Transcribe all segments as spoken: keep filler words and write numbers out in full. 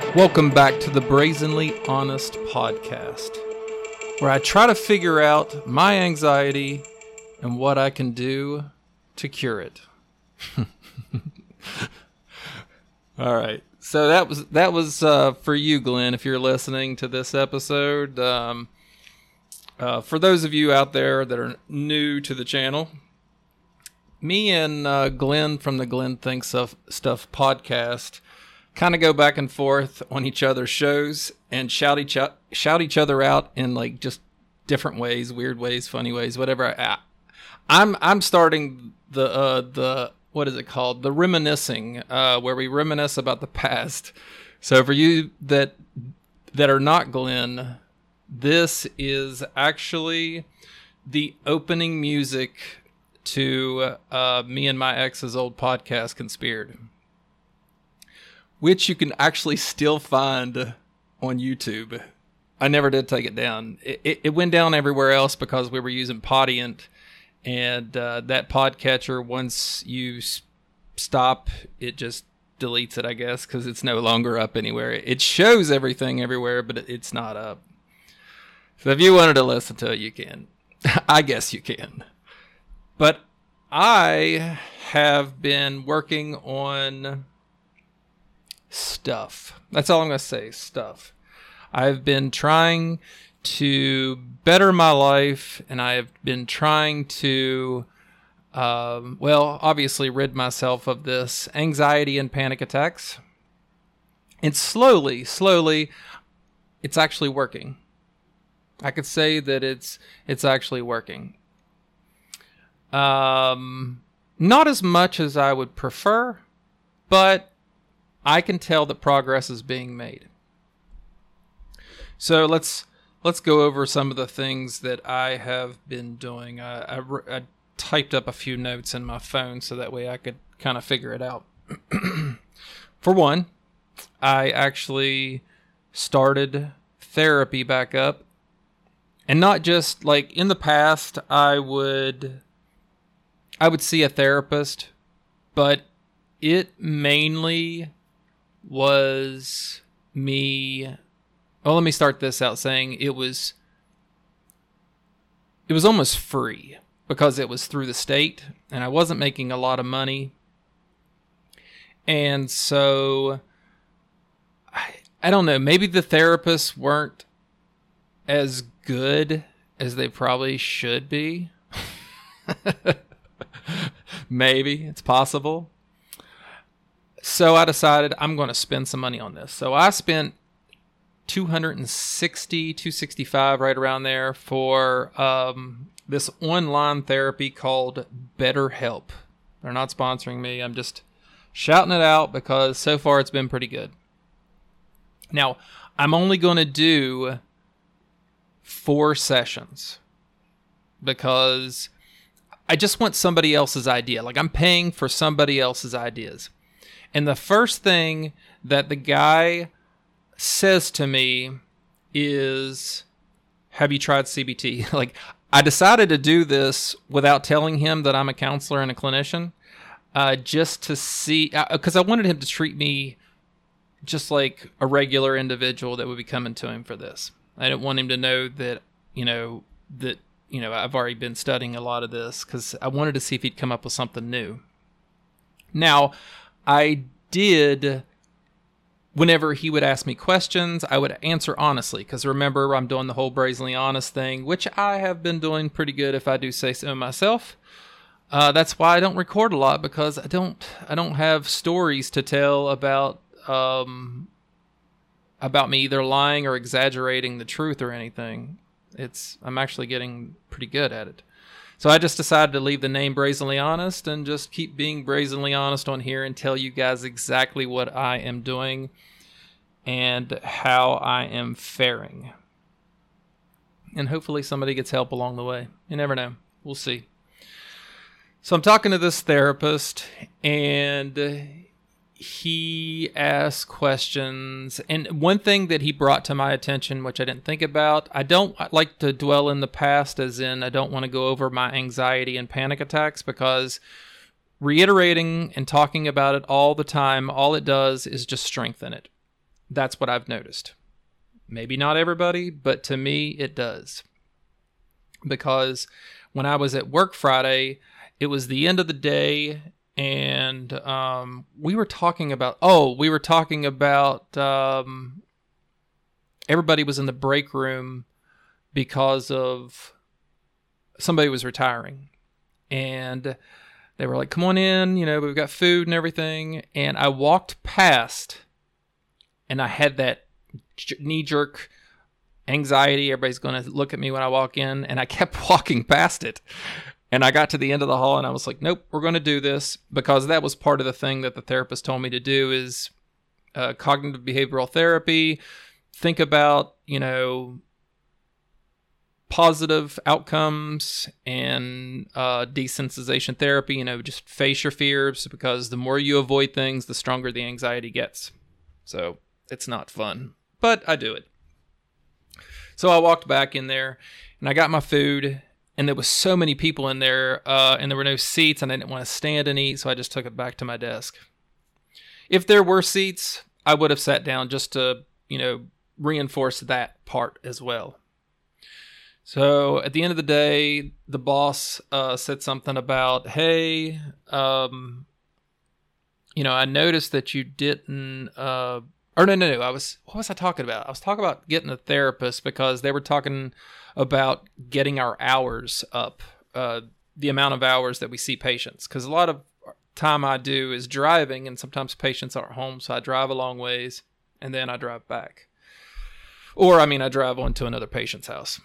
Welcome back to the Brazenly Honest podcast, where I try to figure out my anxiety and what I can do to cure it. All right, so that was that was uh, for you, Glenn, if you're listening to this episode. Um, uh, for those of you out there that are new to the channel, me and uh, Glenn from the Glenn Thinks of Stuff podcast kind of go back and forth on each other's shows and shout each o- shout each other out in like just different ways, weird ways, funny ways, whatever. I, I'm I'm starting the uh, the what is it called? The reminiscing, uh, where we reminisce about the past. So for you that that are not Glenn, this is actually the opening music to uh, me and my ex's old podcast, Conspired, which you can actually still find on YouTube. I never did take it down. It, it, it went down everywhere else because we were using Podiant, and uh, that podcatcher, once you s- stop, it just deletes it, I guess, because it's no longer up anywhere. It shows everything everywhere, but it's not up. So if you wanted to listen to it, you can. I guess you can. But I have been working on stuff. That's all I'm going to say, stuff. I've been trying to better my life, and I have been trying to, um, well, obviously rid myself of this anxiety and panic attacks. And slowly, slowly, it's actually working. I could say that it's it's actually working. Um, not as much as I would prefer, but I can tell that progress is being made. So let's let's go over some of the things that I have been doing. I, I, I typed up a few notes in my phone so that way I could kind of figure it out. For one, I actually started therapy back up. And not just like in the past, I would I would see a therapist, but it mainly was me. Oh, let me start this out saying it was it was almost free because it was through the state and I wasn't making a lot of money. And so I, I don't know, maybe the therapists weren't as good as they probably should be. Maybe it's possible. So I decided I'm going to spend some money on this. So I spent two hundred sixty, two hundred sixty-five, right around there, for um, this online therapy called BetterHelp. They're not sponsoring me. I'm just shouting it out because so far it's been pretty good. Now, I'm only going to do four sessions because I just want somebody else's idea. Like, I'm paying for somebody else's ideas. And the first thing that the guy says to me is, have you tried C B T? Like, I decided to do this without telling him that I'm a counselor and a clinician, uh, just to see, because I wanted him to treat me just like a regular individual that would be coming to him for this. I didn't want him to know that, you know, that, you know, I've already been studying a lot of this because I wanted to see if he'd come up with something new. Now, I did, whenever he would ask me questions, I would answer honestly, because remember, I'm doing the whole Brazenly Honest thing, which I have been doing pretty good if I do say so myself. Uh, that's why I don't record a lot, because I don't I don't have stories to tell about um, about me either lying or exaggerating the truth or anything. It's I'm actually getting pretty good at it. So I just decided to leave the name Brazenly Honest and just keep being brazenly honest on here and tell you guys exactly what I am doing and how I am faring. And hopefully somebody gets help along the way. You never know. We'll see. So I'm talking to this therapist, and he asked questions. And one thing that he brought to my attention, which I didn't think about, I don't like to dwell in the past, as in I don't want to go over my anxiety and panic attacks, because reiterating and talking about it all the time, all it does is just strengthen it. That's what I've noticed. Maybe not everybody, but to me, it does. Because when I was at work Friday, it was the end of the day, and um, we were talking about, oh, we were talking about, um, everybody was in the break room because of somebody was retiring. And they were like, come on in, you know, we've got food and everything. And I walked past, and I had that knee-jerk anxiety. Everybody's going to look at me when I walk in. And I kept walking past it. And I got to the end of the hall, and I was like, nope, we're going to do this. Because that was part of the thing that the therapist told me to do is uh, cognitive behavioral therapy. Think about, you know, positive outcomes and uh, desensitization therapy. You know, just face your fears, because the more you avoid things, the stronger the anxiety gets. So it's not fun, but I do it. So I walked back in there, and I got my food, and there was so many people in there, uh, and there were no seats, and I didn't want to stand and eat, so I just took it back to my desk. If there were seats, I would have sat down just to, you know, reinforce that part as well. So at the end of the day, the boss uh, said something about, hey, um, you know, I noticed that you didn't, uh, or no, no, no, I was, what was I talking about? I was talking about getting a therapist because they were talking about getting our hours up, uh, the amount of hours that we see patients. Because a lot of time I do is driving, and sometimes patients aren't home, so I drive a long ways, and then I drive back. Or, I mean, I drive on to another patient's house.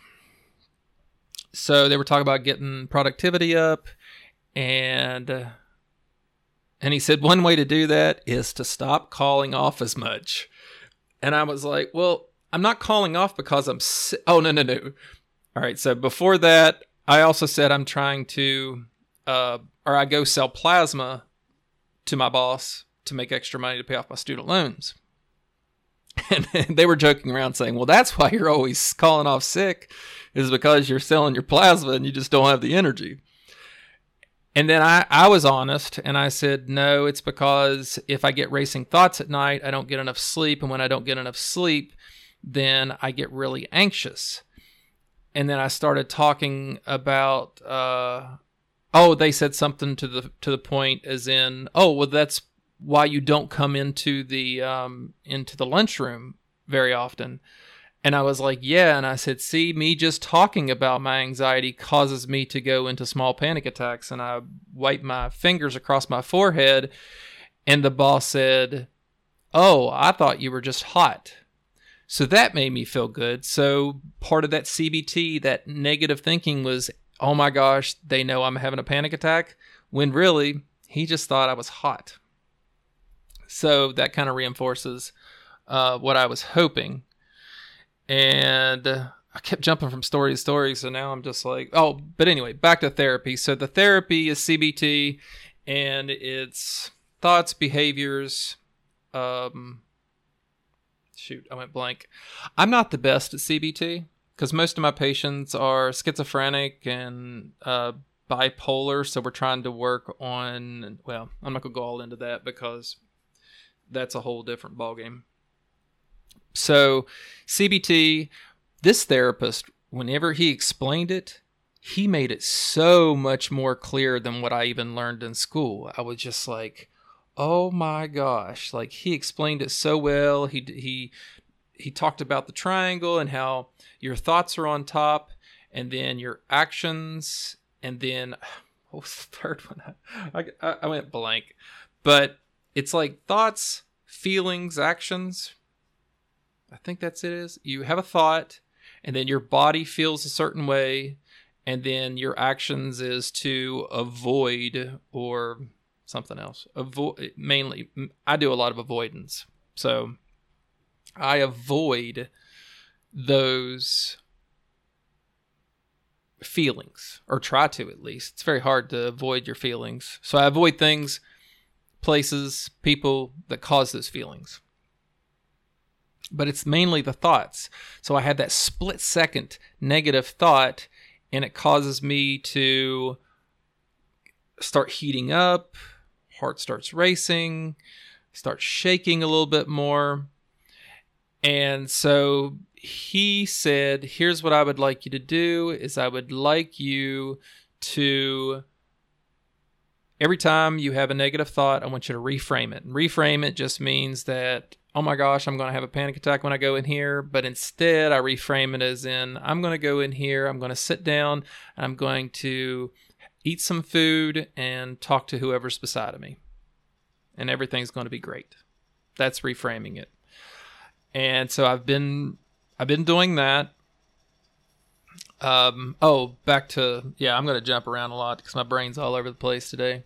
So they were talking about getting productivity up, and uh, and he said one way to do that is to stop calling off as much. And I was like, well, I'm not calling off because I'm sick. Oh, no, no, no. All right, so before that, I also said I'm trying to, uh, or I go sell plasma to my boss to make extra money to pay off my student loans. And they were joking around saying, well, that's why you're always calling off sick, is because you're selling your plasma and you just don't have the energy. And then I, I was honest, and I said, no, it's because if I get racing thoughts at night, I don't get enough sleep. And when I don't get enough sleep, then I get really anxious. And then I started talking about, uh, oh, they said something to the to the point as in, oh, well, that's why you don't come into the um, into the lunchroom very often. And I was like, yeah. And I said, see, me just talking about my anxiety causes me to go into small panic attacks. And I wiped my fingers across my forehead. And the boss said, oh, I thought you were just hot. So that made me feel good. So part of that C B T, that negative thinking was, oh my gosh, they know I'm having a panic attack. When really, he just thought I was hot. So that kind of reinforces uh, what I was hoping. And uh, I kept jumping from story to story, so now I'm just like, oh, but anyway, back to therapy. So the therapy is C B T, and it's thoughts, behaviors. Um, shoot, I went blank. I'm not the best at C B T because most of my patients are schizophrenic and uh, bipolar, so we're trying to work on, well, I'm not going to go all into that because that's a whole different ballgame. So C B T, this therapist, whenever he explained it, he made it so much more clear than what I even learned in school. I was just like, oh my gosh, like he explained it so well. He he he talked about the triangle and how your thoughts are on top, and then your actions, and then what was the third one? I I, I went blank, but it's like thoughts, feelings, actions. I think that's it is. You have a thought, and then your body feels a certain way, and then your actions is to avoid or something else. Avoid, mainly, I do a lot of avoidance. So I avoid those feelings, or try to at least. It's very hard to avoid your feelings. So I avoid things, places, people that cause those feelings. But it's mainly the thoughts. So I had that split second negative thought, and it causes me to start heating up, heart starts racing, start shaking a little bit more. And so he said, here's what I would like you to do is I would like you to, every time you have a negative thought, I want you to reframe it. And reframe it just means that, oh my gosh, I'm going to have a panic attack when I go in here. But instead, I reframe it as in, I'm going to go in here, I'm going to sit down, and I'm going to eat some food and talk to whoever's beside of me. And everything's going to be great. That's reframing it. And so I've been I've been doing that. Um, oh, back to, yeah, I'm going to jump around a lot because my brain's all over the place today.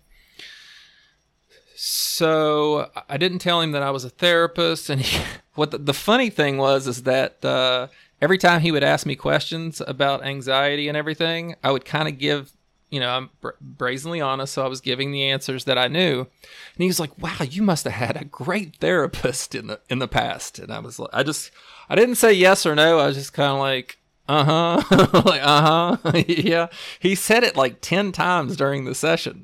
So I didn't tell him that I was a therapist. And he, what the, the funny thing was is that uh, every time he would ask me questions about anxiety and everything, I would kind of give, you know, I'm bra- brazenly honest, so I was giving the answers that I knew. And he was like, wow, you must have had a great therapist in the in the past. And I was like, I just, I didn't say yes or no. I was just kind of like, uh-huh, like, uh-huh, yeah. He said it like ten times during the session.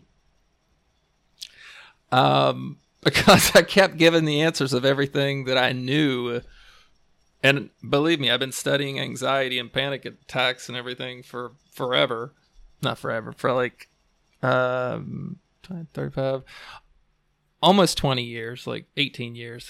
Um, because I kept giving the answers of everything that I knew. And believe me, I've been studying anxiety and panic attacks and everything for forever. Not forever, for like um, thirty-five, almost twenty years, like eighteen years.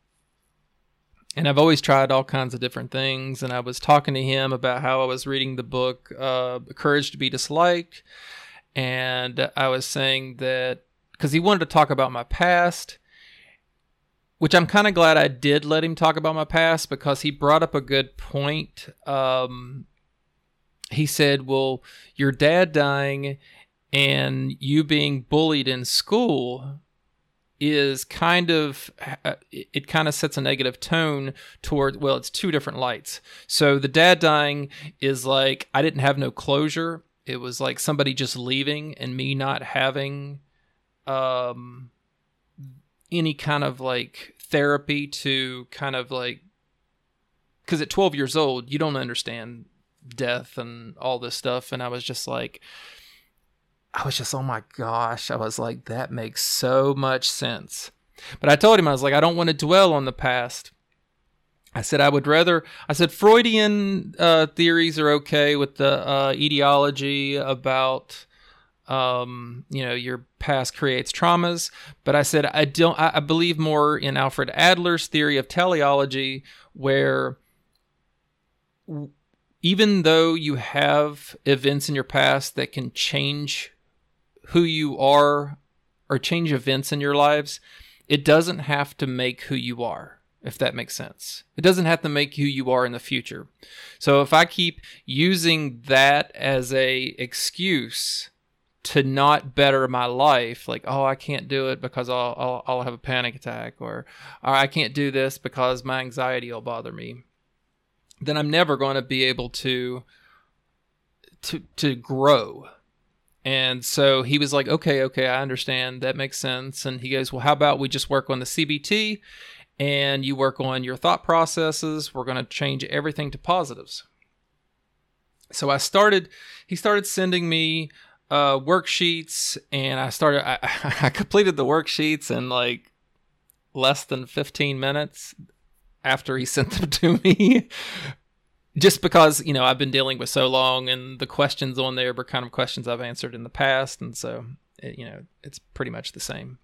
And I've always tried all kinds of different things. And I was talking to him about how I was reading the book, uh, Courage to be Disliked. And I was saying that, because he wanted to talk about my past, which I'm kind of glad I did let him talk about my past, because he brought up a good point. Um, he said, well, your dad dying and you being bullied in school is kind of, it kind of sets a negative tone toward, well, it's two different lights. So the dad dying is like, I didn't have no closure. It was like somebody just leaving and me not having um, any kind of like therapy to kind of like, because at twelve years old, you don't understand death and all this stuff. And I was just like, I was just, oh my gosh. I was like, that makes so much sense. But I told him, I was like, I don't want to dwell on the past. I said, I would rather, I said, Freudian uh, theories are okay with the uh, etiology about, um, you know, your past creates traumas. But I said, I don't, I, I believe more in Alfred Adler's theory of teleology, where w- even though you have events in your past that can change who you are or change events in your lives, it doesn't have to make who you are, if that makes sense. It doesn't have to make who you are in the future. So if I keep using that as a excuse to not better my life, like, oh, I can't do it because I'll, I'll, I'll have a panic attack, or, or I can't do this because my anxiety will bother me, then I'm never going to be able to, to, to grow. And so he was like, okay, okay, I understand. That makes sense. And he goes, well, how about we just work on the C B T and you work on your thought processes. We're going to change everything to positives. So I started, he started sending me uh, worksheets, and I started, I, I completed the worksheets in like less than fifteen minutes after he sent them to me. Just because, you know, I've been dealing with so long, and the questions on there were kind of questions I've answered in the past. And so, it, you know, it's pretty much the same.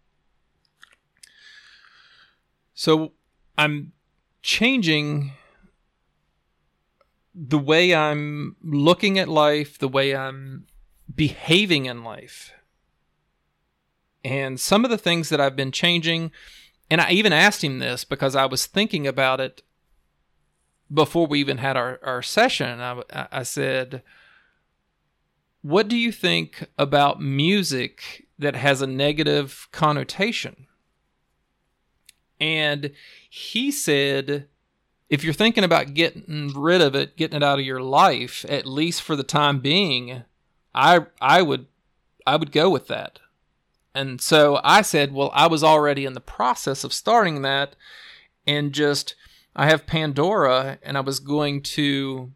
So I'm changing the way I'm looking at life, the way I'm behaving in life. And some of the things that I've been changing, and I even asked him this because I was thinking about it before we even had our, our session. I, I said, what do you think about music that has a negative connotation? And he said, if you're thinking about getting rid of it, getting it out of your life, at least for the time being, I I would I would go with that. And so I said, well, I was already in the process of starting that, and just, I have Pandora, and I was going to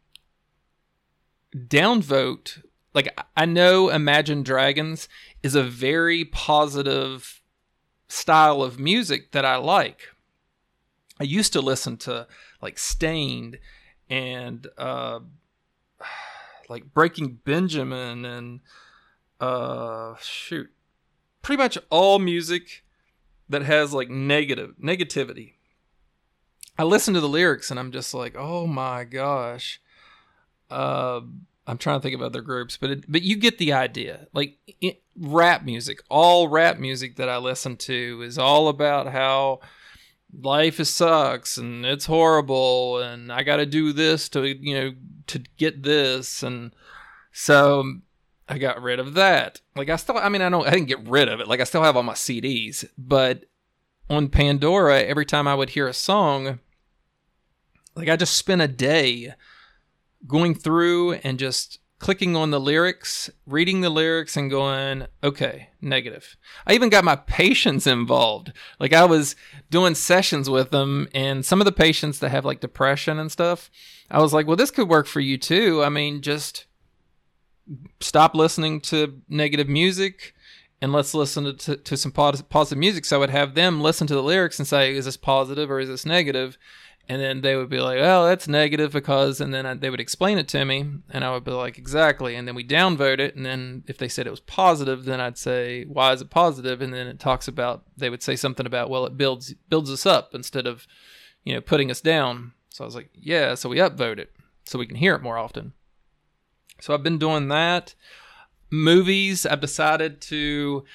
downvote. Like, I know Imagine Dragons is a very positive style of music that I like. I used to listen to like Stained and uh, like Breaking Benjamin and uh, shoot, pretty much all music that has like negative negativity. I listen to the lyrics and I'm just like, oh my gosh. Uh, I'm trying to think of other groups, but it, but you get the idea. Like it, rap music, all rap music that I listen to is all about how life is sucks and it's horrible and I got to do this to, you know, to get this. And so I got rid of that. Like I still, I mean, I don't, I didn't get rid of it. Like I still have all my C Ds, but on Pandora, every time I would hear a song, like I just spent a day going through and just clicking on the lyrics, reading the lyrics and going, okay, negative. I even got my patients involved. Like I was doing sessions with them, and some of the patients that have like depression and stuff, I was like, well, this could work for you too. I mean, just stop listening to negative music and let's listen to, to, to some positive music. So I would have them listen to the lyrics and say, is this positive or is this negative? And then they would be like, oh, that's negative because, and then I, they would explain it to me, and I would be like, exactly. And then we downvote it, and then if they said it was positive, then I'd say, why is it positive? And then it talks about, they would say something about, well, it builds builds us up instead of, you know, putting us down. So I was like, yeah, so we upvote it so we can hear it more often. So I've been doing that. Movies, I've decided to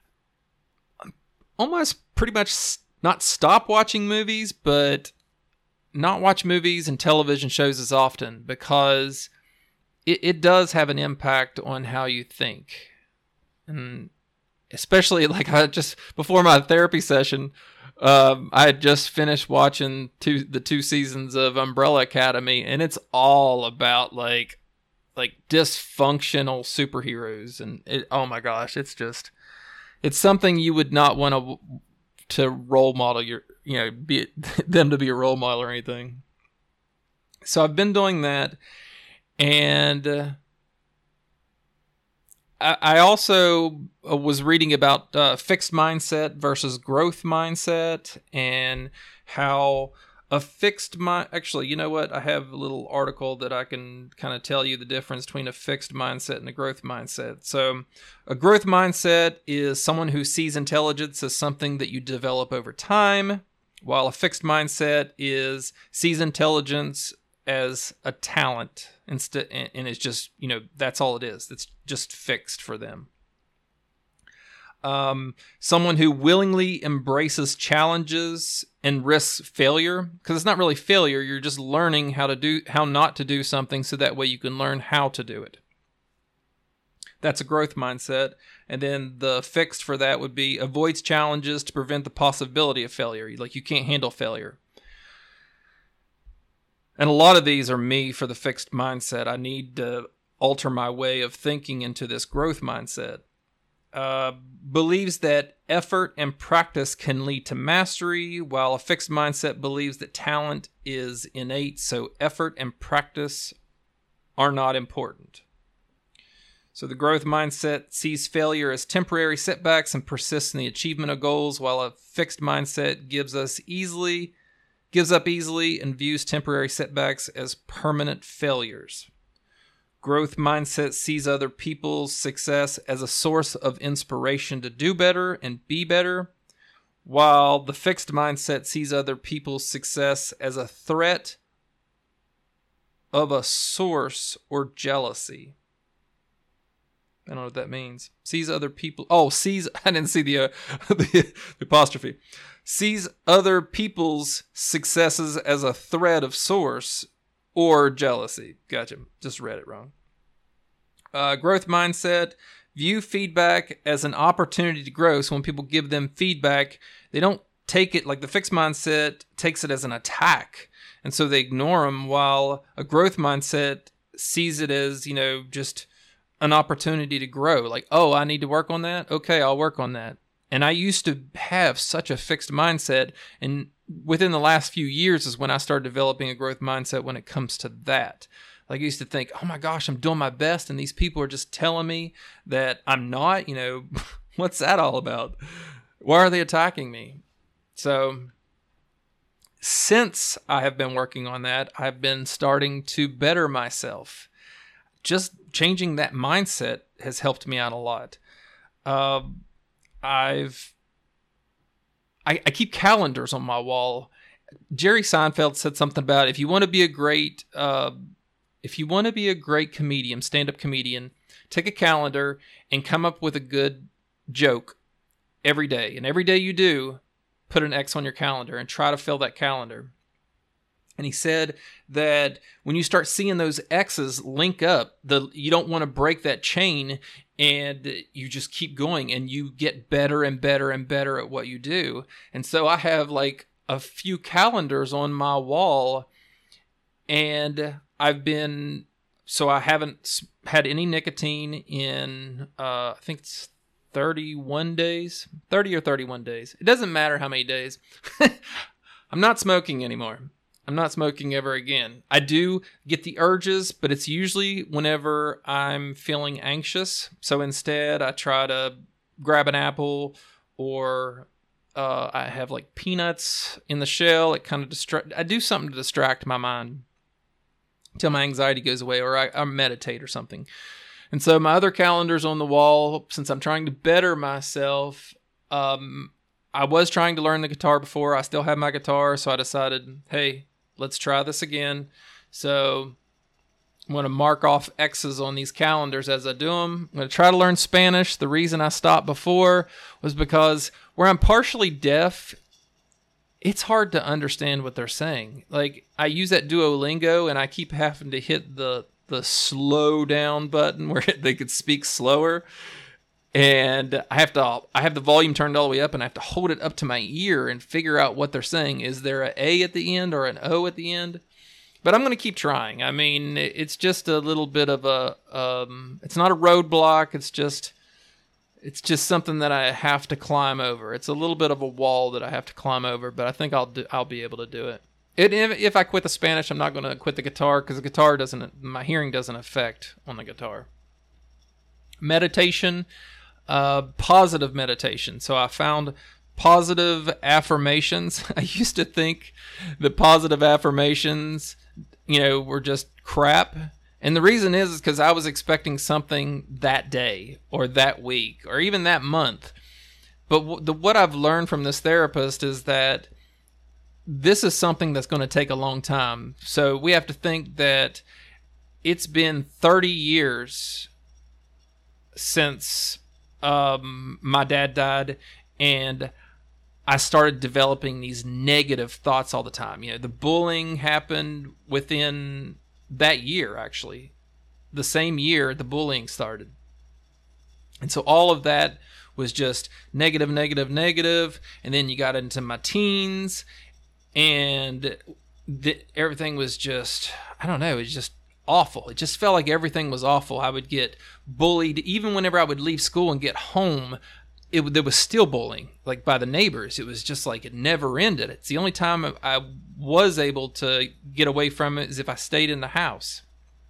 almost pretty much not stop watching movies, but not watch movies and television shows as often, because it, it does have an impact on how you think. And especially like I just, before my therapy session, um, I had just finished watching two, the two seasons of Umbrella Academy, and it's all about like, like dysfunctional superheroes. And it, oh my gosh, it's just, it's something you would not want to, to role model your, you know, be it, them to be a role model or anything. So I've been doing that. And uh, I, I also was reading about uh, fixed mindset versus growth mindset, and how a fixed mind, actually, you know what? I have a little article that I can kind of tell you the difference between a fixed mindset and a growth mindset. So a growth mindset is someone who sees intelligence as something that you develop over time, while a fixed mindset is sees intelligence as a talent instead, and it's just, you know, that's all it is. It's just fixed for them. Um, someone who willingly embraces challenges and risks failure, because it's not really failure. You're just learning how to do, how not to do something, so that way you can learn how to do it. That's a growth mindset. And then the fixed for that would be avoids challenges to prevent the possibility of failure. Like you can't handle failure. And a lot of these are me for the fixed mindset. I need to alter my way of thinking into this growth mindset. Uh, believes that effort and practice can lead to mastery, while a fixed mindset believes that talent is innate, so effort and practice are not important. So the growth mindset sees failure as temporary setbacks and persists in the achievement of goals, while a fixed mindset gives us easily, gives up easily and views temporary setbacks as permanent failures. Growth mindset sees other people's success as a source of inspiration to do better and be better, while the fixed mindset sees other people's success as a threat of a source or jealousy. I don't know what that means. Sees other people. Oh, sees. I didn't see the, uh, the, the apostrophe. Sees other people's successes as a threat of source or jealousy. Gotcha. Just read it wrong. Uh, growth mindset. View feedback as an opportunity to grow. So when people give them feedback, they don't take it, like the fixed mindset takes it as an attack. And so they ignore them, while a growth mindset sees it as, you know, just an opportunity to grow. Like, oh, I need to work on that? Okay, I'll work on that. And I used to have such a fixed mindset, and within the last few years is when I started developing a growth mindset when it comes to that. Like I used to think, oh my gosh, I'm doing my best, and these people are just telling me that I'm not, you know, what's that all about? Why are they attacking me? So since I have been working on that, I've been starting to better myself. Just changing that mindset has helped me out a lot. Uh, I've I, I keep calendars on my wall. Jerry Seinfeld said something about if you want to be a great uh, if you want to be a great comedian, stand-up comedian, take a calendar and come up with a good joke every day. And every day you do, put an X on your calendar and try to fill that calendar. And he said that when you start seeing those X's link up, the you don't want to break that chain, and you just keep going and you get better and better and better at what you do. And so I have like a few calendars on my wall, and I've been, so I haven't had any nicotine in, uh, I think it's thirty-one days, thirty or thirty-one days. It doesn't matter how many days. I'm not smoking anymore. I'm not smoking ever again. I do get the urges, but it's usually whenever I'm feeling anxious. So instead, I try to grab an apple, or uh, I have like peanuts in the shell. It kind of distract. I do something to distract my mind till my anxiety goes away, or I, I meditate or something. And so my other calendar's on the wall. Since I'm trying to better myself, um, I was trying to learn the guitar before. I still have my guitar, so I decided, hey, let's try this again. So I'm going to mark off X's on these calendars as I do them. I'm going to try to learn Spanish. The reason I stopped before was because where I'm partially deaf, it's hard to understand what they're saying. Like, I use that Duolingo, and I keep having to hit the the slow down button where they could speak slower. And I have to, I have the volume turned all the way up, and I have to hold it up to my ear and figure out what they're saying. Is there an A at the end or an O at the end? But I'm going to keep trying. I mean, it's just a little bit of a, um, it's not a roadblock. It's just, it's just something that I have to climb over. It's a little bit of a wall that I have to climb over, but I think I'll do, I'll be able to do it. It, if, if I quit the Spanish, I'm not going to quit the guitar, because the guitar doesn't, my hearing doesn't affect on the guitar. Meditation, uh, positive meditation. So I found positive affirmations. I used to think that positive affirmations, you know, were just crap. And the reason is, is because I was expecting something that day or that week or even that month. But w- the, what I've learned from this therapist is that this is something that's going to take a long time. So we have to think that it's been thirty years since um, my dad died, and I started developing these negative thoughts all the time. You know, the bullying happened within that year, actually. The same year the bullying started. And so all of that was just negative, negative, negative. And then you got into my teens, and the, everything was just, I don't know, it was just awful. It just felt like everything was awful. I would get bullied. Even whenever I would leave school and get home, it there was still bullying, like by the neighbors. It was just like it never ended. It's the only time I was able to get away from it is if I stayed in the house.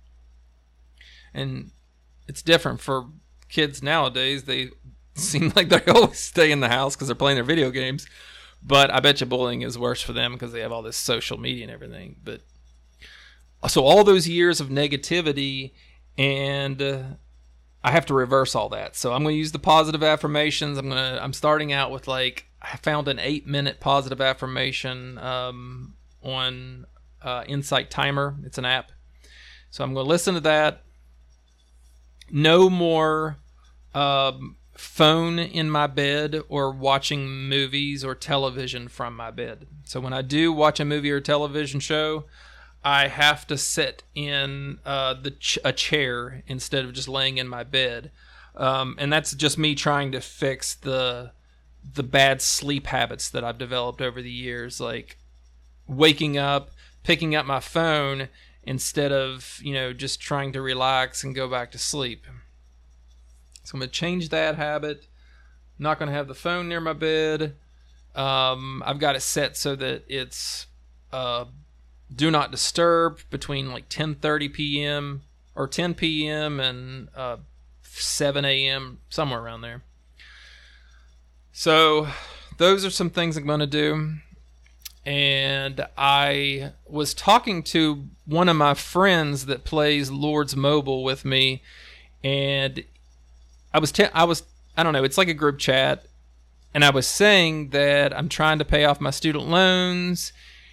And it's different for kids nowadays. They seem like they always stay in the house because they're playing their video games. But I bet you bullying is worse for them because they have all this social media and everything. But so all those years of negativity, and uh, I have to reverse all that. So I'm going to use the positive affirmations. I'm going to. I'm starting out with like I found an eight minute positive affirmation um, on uh, Insight Timer. It's an app. So I'm going to listen to that. No more um, phone in my bed or watching movies or television from my bed. So when I do watch a movie or television show, I have to sit in uh, the ch- a chair instead of just laying in my bed, um, and that's just me trying to fix the the bad sleep habits that I've developed over the years, like waking up, picking up my phone instead of you know just trying to relax and go back to sleep. So I'm gonna change that habit. I'm not gonna have the phone near my bed. Um, I've got it set so that it's uh, do not disturb between like ten thirty p.m. or ten p.m. and uh, seven a.m., somewhere around there. So those are some things I'm going to do. and I was talking to one of my friends that plays Lords Mobile with me, and I was te- I was I don't know, it's like a group chat, and I was saying that I'm trying to pay off my student loans,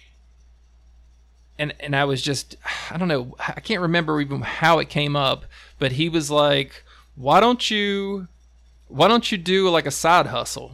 and and I was just, I don't know, I can't remember even how it came up, but he was like, "Why don't you why don't you do like a side hustle?"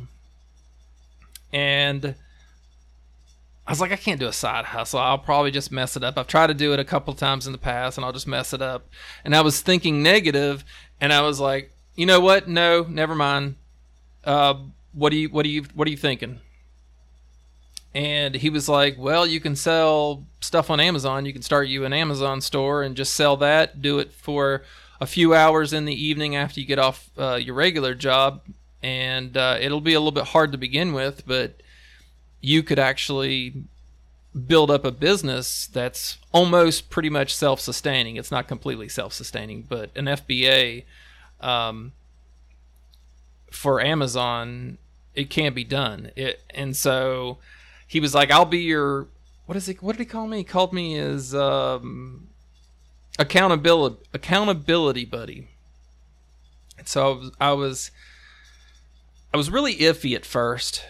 And I was like, I can't do a side hustle. I'll probably just mess it up. I've tried to do it a couple times in the past, and I'll just mess it up. And I was thinking negative, and I was like, you know what? No, never mind. Uh, what do you what do you what are you thinking? And he was like, well, you can sell stuff on Amazon. You can start you an Amazon store and just sell that. Do it for a few hours in the evening after you get off uh, your regular job, and uh, it'll be a little bit hard to begin with, but you could actually build up a business that's almost pretty much self-sustaining. It's not completely self-sustaining, but an F B A um, for Amazon, it can be done. It, and so he was like, I'll be your, what is it? What did he call me? He called me his um, accountability accountability buddy. And so I was, I was, I was really iffy at first,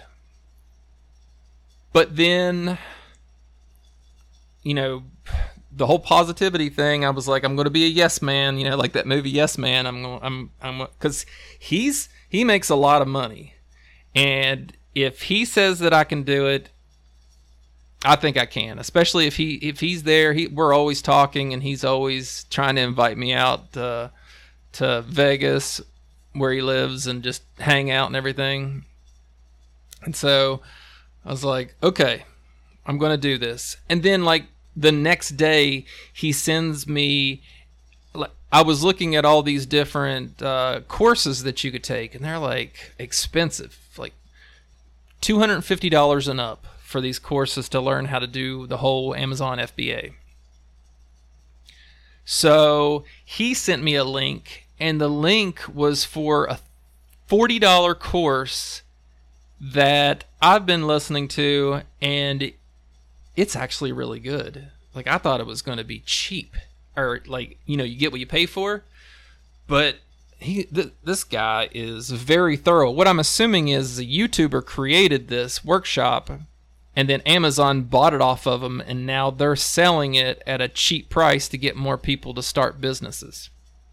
but then, you know, the whole positivity thing, I was like, I'm going to be a yes man, you know, like that movie Yes Man. I'm going, I'm, I'm, because he's he makes a lot of money, and if he says that I can do it, I think I can. Especially if he if he's there, he we're always talking, and he's always trying to invite me out uh, to Vegas, where he lives, and just hang out and everything. And so I was like, okay, I'm going to do this. And then, like, the next day, he sends me, like, I was looking at all these different uh, courses that you could take, and they're, like, expensive, like two hundred fifty dollars and up for these courses to learn how to do the whole Amazon F B A. So he sent me a link, and the link was for a forty dollars course that I've been listening to, and it's actually really good. Like, I thought it was going to be cheap, or like, you know, you get what you pay for, but he th- this guy is very thorough. What I'm assuming is a YouTuber created this workshop, and then Amazon bought it off of them, and now they're selling it at a cheap price to get more people to start businesses.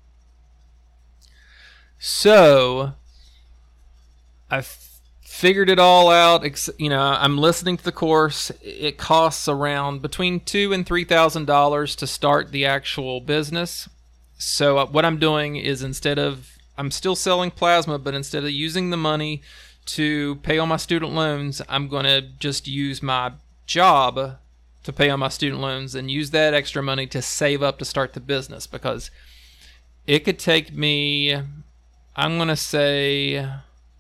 So I figured it all out. You know, I'm listening to the course. It costs around between two and three thousand dollars to start the actual business. So what I'm doing is, instead of, I'm still selling plasma, but instead of using the money to pay all my student loans, I'm going to just use my job to pay all my student loans and use that extra money to save up to start the business, because it could take me, I'm going to say,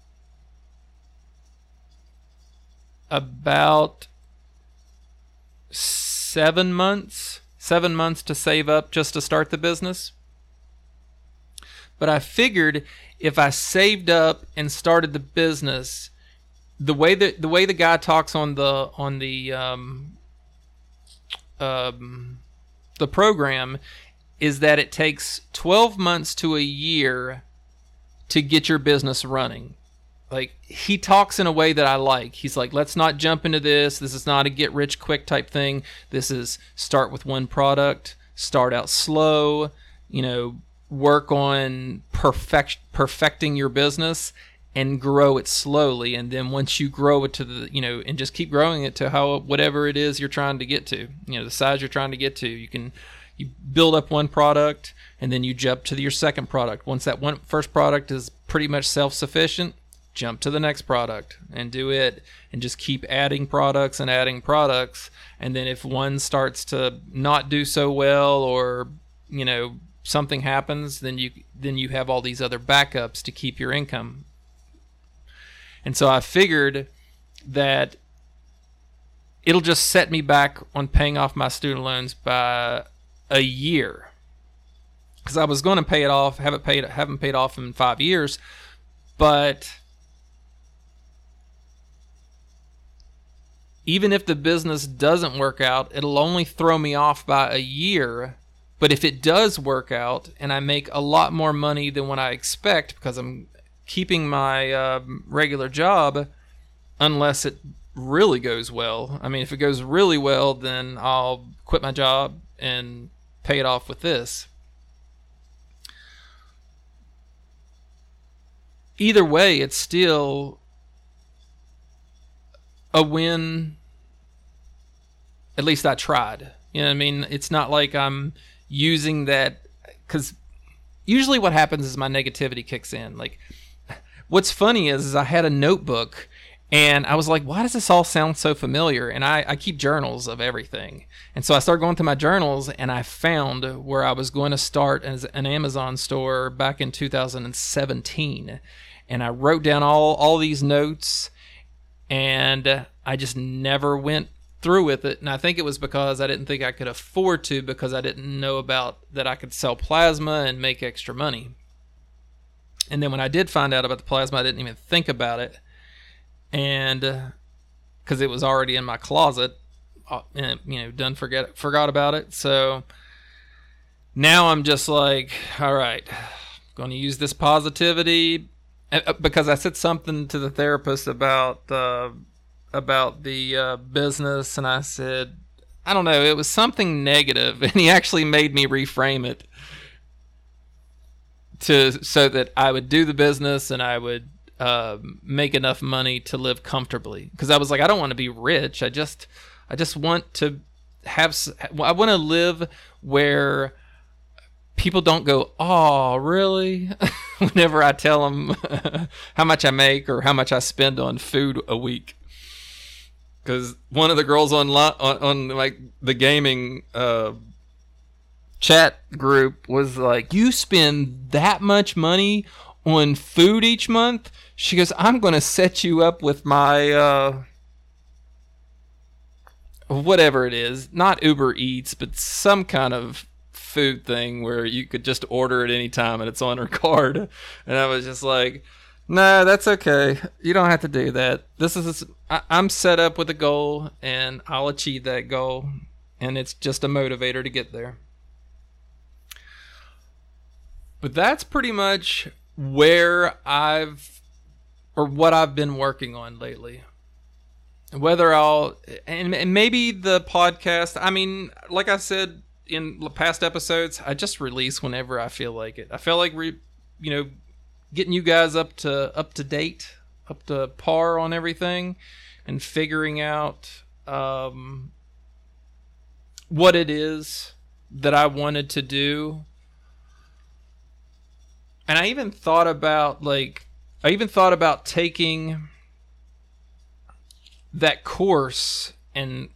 about seven months, seven months to save up just to start the business. But I figured if I saved up and started the business, the way that the way the guy talks on the on the um, um, the program is that it takes twelve months to a year to get your business running. Like, he talks in a way that I like. He's like, let's not jump into this. This is not a get rich quick type thing. This is start with one product, start out slow, you know, work on perfect perfecting your business and grow it slowly. And then once you grow it to the, you know, and just keep growing it to how, whatever it is you're trying to get to, you know, the size you're trying to get to, you can, you build up one product, and then you jump to your second product. Once that one first product is pretty much self-sufficient, jump to the next product and do it, and just keep adding products and adding products. And then if one starts to not do so well, or, you know, something happens, then you then you have all these other backups to keep your income. And so I figured that it'll just set me back on paying off my student loans by a year, because I was going to pay it off, haven't paid haven't paid off in five years, but even if the business doesn't work out, it'll only throw me off by a year. But if it does work out and I make a lot more money than what I expect because I'm keeping my uh, regular job, unless it really goes well. I mean, if it goes really well, then I'll quit my job and pay it off with this. Either way, it's still a win. At least I tried. You know what I mean? It's not like I'm using that, because usually what happens is my negativity kicks in. Like, what's funny is, is I had a notebook and I was like, why does this all sound so familiar? And I, I keep journals of everything. And so I started going through my journals and I found where I was going to start as an Amazon store back in two thousand seventeen. And I wrote down all, all these notes and I just never went through with it. And I think it was because I didn't think I could afford to, because I didn't know about that I could sell plasma and make extra money. And then when I did find out about the plasma, I didn't even think about it. And because uh, it was already in my closet, uh, and, you know, done forget forgot about it. So now I'm just like, all right, I'm going to use this positivity, uh, because I said something to the therapist about uh, about the uh, business, and I said, I don't know, it was something negative, and he actually made me reframe it to so that I would do the business and I would uh, make enough money to live comfortably. Because I was like, I don't want to be rich. I just, I just want to have. I want to live where people don't go, "Oh, really?" whenever I tell them how much I make or how much I spend on food a week. Because one of the girls on on, on like the gaming uh, chat group was like, "You spend that much money on food each month?" She goes, "I'm going to set you up with my uh, whatever it is, not Uber Eats, but some kind of food thing where you could just order at any time and it's on her card." And I was just like, "No, that's okay. You don't have to do that. This is I, I'm set up with a goal, and I'll achieve that goal, and it's just a motivator to get there." But that's pretty much where I've, or what I've been working on lately. Whether I'll, and, and maybe the podcast, I mean, like I said in past episodes, I just release whenever I feel like it. I feel like, re, you know, getting you guys up to up to date, up to par on everything, and figuring out um, what it is that I wanted to do. And I even thought about like I even thought about taking that course and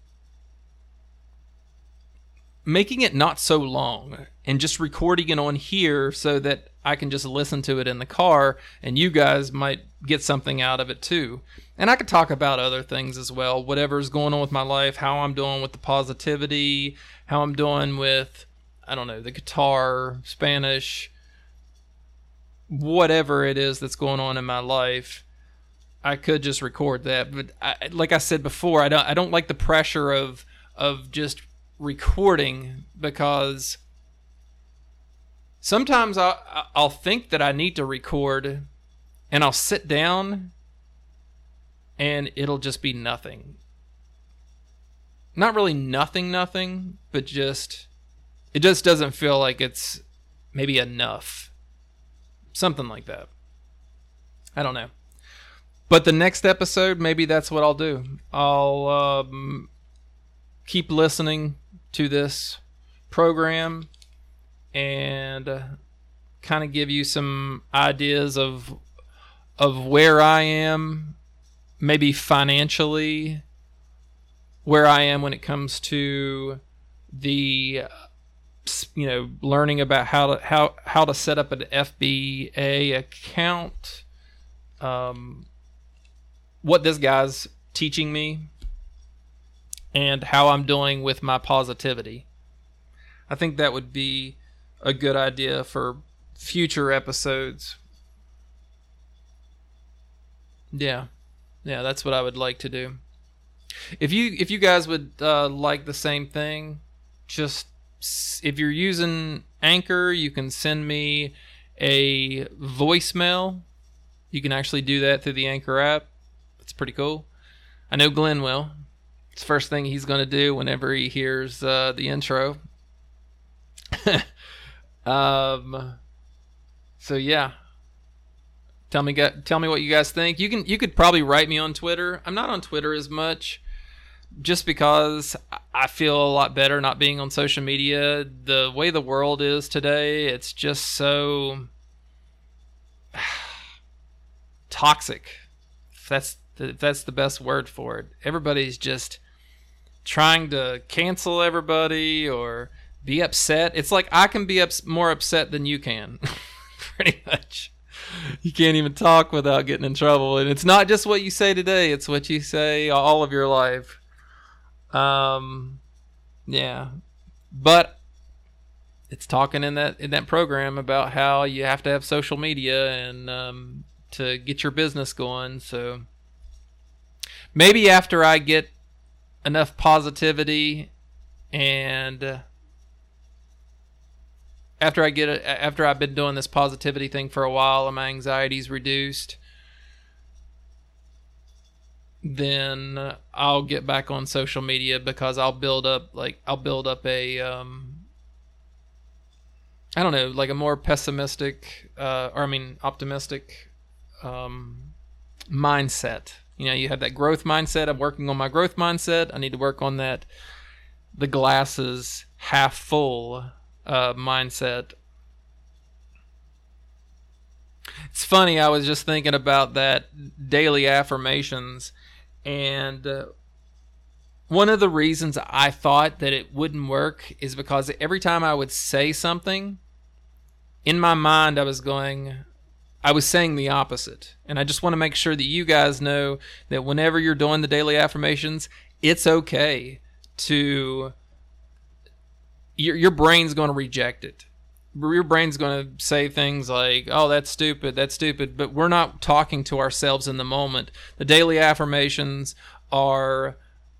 making it not so long and just recording it on here so that I can just listen to it in the car and you guys might get something out of it too. And I could talk about other things as well, whatever's going on with my life, how I'm doing with the positivity, how I'm doing with, I don't know, the guitar, Spanish, whatever it is that's going on in my life. I could just record that, but I, like I said before, I don't I don't like the pressure of of just recording, because sometimes I'll, I'll think that I need to record and I'll sit down and it'll just be nothing. Not really nothing, nothing, but just, it just doesn't feel like it's maybe enough. Something like that. I don't know. But the next episode, maybe that's what I'll do. I'll um, keep listening to this program and uh, kind of give you some ideas of of where I am, maybe financially, where I am when it comes to the, you know, learning about how to how how to set up an F B A account, um, what this guy's teaching me, and how I'm doing with my positivity. I think that would be a good idea for future episodes. Yeah. Yeah, that's what I would like to do. If you if you guys would uh, like the same thing, just if you're using Anchor, you can send me a voicemail. You can actually do that through the Anchor app. It's pretty cool. I know Glenn will. It's the first thing he's going to do whenever he hears uh, the intro. um. So yeah. Tell me, tell me what you guys think. You can, you could probably write me on Twitter. I'm not on Twitter as much, just because I feel a lot better not being on social media. The way the world is today, it's just so toxic. If that's if that's the best word for it. Everybody's just trying to cancel everybody or be upset. It's like I can be ups- more upset than you can, pretty much. You can't even talk without getting in trouble. And it's not just what you say today, it's what you say all of your life. Um, yeah. But it's talking in that in that program about how you have to have social media and um, to get your business going. So maybe after I get enough positivity and... Uh, After I get it, after I've been doing this positivity thing for a while and my anxiety's reduced, then I'll get back on social media because I'll build up like I'll build up a um, I don't know, like a more pessimistic uh, or I mean optimistic um, mindset. You know, you have that growth mindset. I'm working on my growth mindset. I need to work on that. The glass is half full. Uh, mindset. It's funny, I was just thinking about that daily affirmations, and uh, one of the reasons I thought that it wouldn't work is because every time I would say something, in my mind I was going, I was saying the opposite. And I just want to make sure that you guys know that whenever you're doing the daily affirmations, it's okay to... Your your brain's going to reject it. Your brain's going to say things like, oh, that's stupid, that's stupid. But we're not talking to ourselves in the moment. The daily affirmations are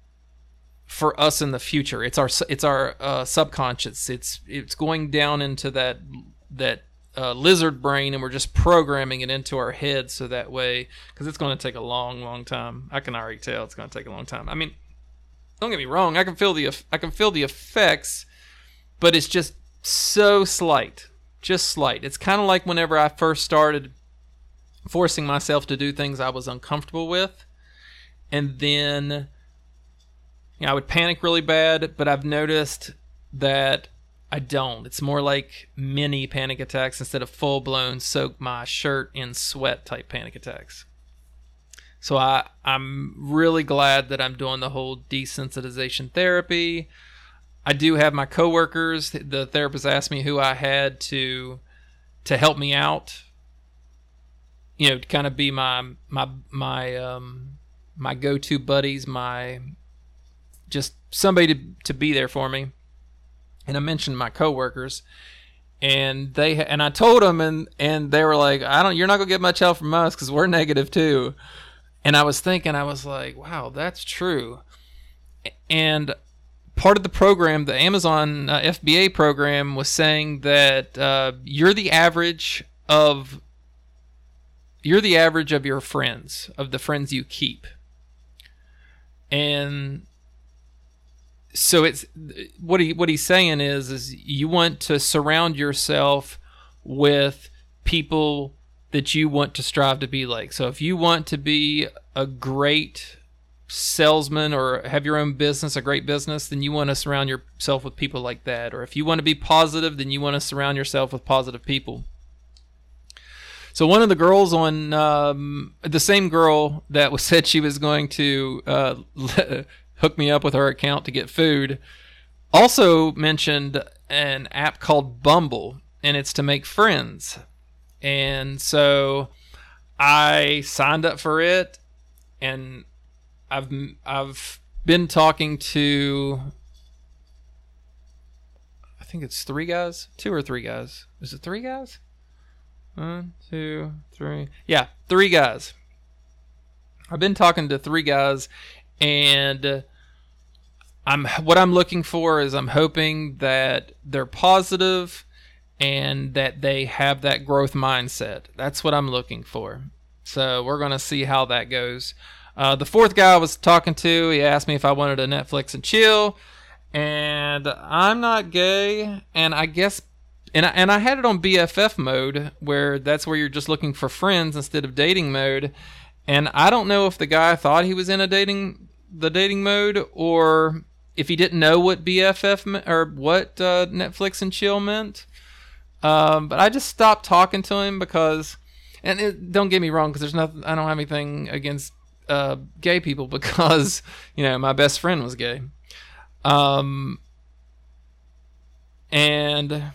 for us in the future. It's our it's our uh, subconscious. It's it's going down into that that uh, lizard brain, and we're just programming it into our head so that way, because it's going to take a long, long time. I can already tell it's going to take a long time. I mean, don't get me wrong. I can feel the I can feel the effects. But it's just so slight, just slight. It's kind of like whenever I first started forcing myself to do things I was uncomfortable with. And then you know, I would panic really bad, but I've noticed that I don't. It's more like mini panic attacks instead of full-blown soak my shirt in sweat type panic attacks. So I, I'm really glad that I'm doing the whole desensitization therapy. I do have my coworkers. The therapist asked me who I had to to help me out. You know, to kind of be my my my um my go-to buddies, my just somebody to to be there for me. And I mentioned my coworkers, and they and I told them, and and they were like, "I don't. You're not gonna get much help from us because we're negative too." And I was thinking, I was like, "Wow, that's true." And part of the program, the Amazon uh, F B A program, was saying that uh, you're the average of you're the average of your friends, of the friends you keep. And so it's what he what he's saying is is you want to surround yourself with people that you want to strive to be like. So if you want to be a great salesman or have your own business, a great business, then you want to surround yourself with people like that. Or if you want to be positive, then you want to surround yourself with positive people. So one of the girls on um, the same girl that was said she was going to uh, hook me up with her account to get food also mentioned an app called Bumble, and it's to make friends. And so I signed up for it, and I've I've been talking to, I think it's three guys, two or three guys. Is it three guys? One, two, three. Yeah, three guys. I've been talking to three guys, And uh, I'm what I'm looking for is I'm hoping that they're positive and that they have that growth mindset. That's what I'm looking for. So we're going to see how that goes. Uh, the fourth guy I was talking to, he asked me if I wanted a Netflix and chill. And I'm not gay, and I guess, and I, and I had it on B F F mode, where that's where you're just looking for friends instead of dating mode. And I don't know if the guy thought he was in a dating, the dating mode, or if he didn't know what B F F me- or what uh, Netflix and chill meant. Um, but I just stopped talking to him because, and it, don't get me wrong, because there's nothing, I don't have anything against uh, gay people because, you know, my best friend was gay. Um, and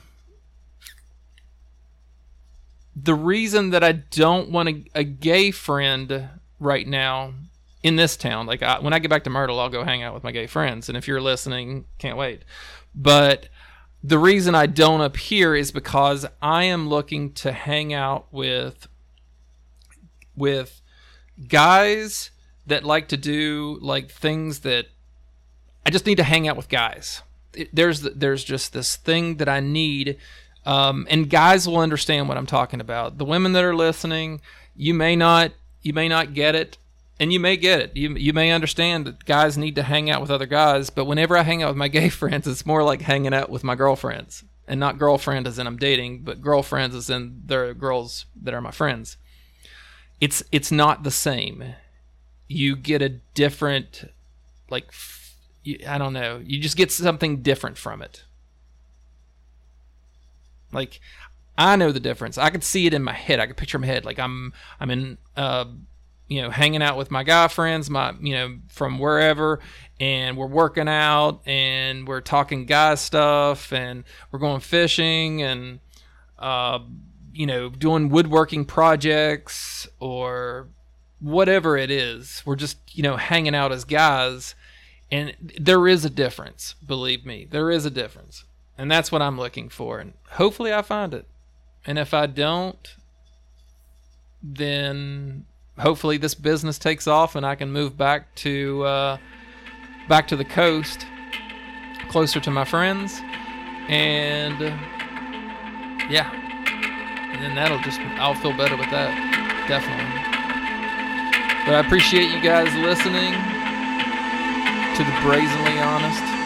the reason that I don't want a, a gay friend right now in this town, like I, when I get back to Myrtle, I'll go hang out with my gay friends. And if you're listening, can't wait. But the reason I don't up here is because I am looking to hang out with, with guys that like to do like things that I just need to hang out with guys. It, there's there's just this thing that I need, um, and guys will understand what I'm talking about. The women that are listening, you may not you may not get it, and you may get it. You you may understand that guys need to hang out with other guys, but whenever I hang out with my gay friends, it's more like hanging out with my girlfriends, and not girlfriend as in I'm dating, but girlfriends as in they're girls that are my friends. It's it's not the same. You get a different, like. I don't know. You just get something different from it. Like, I know the difference. I could see it in my head. I could picture in my head. Like I'm, I'm in, uh, you know, hanging out with my guy friends, my, you know, from wherever, and we're working out and we're talking guy stuff and we're going fishing and, uh, you know, doing woodworking projects or whatever it is. We're just, you know, hanging out as guys. And there is a difference, believe me. There is a difference. And that's what I'm looking for. And hopefully I find it. And if I don't, then hopefully this business takes off and I can move back to uh, back to the coast, closer to my friends. And uh, yeah. And then that'll just, I'll feel better with that. Definitely. But I appreciate you guys listening to the Brazenly Honest.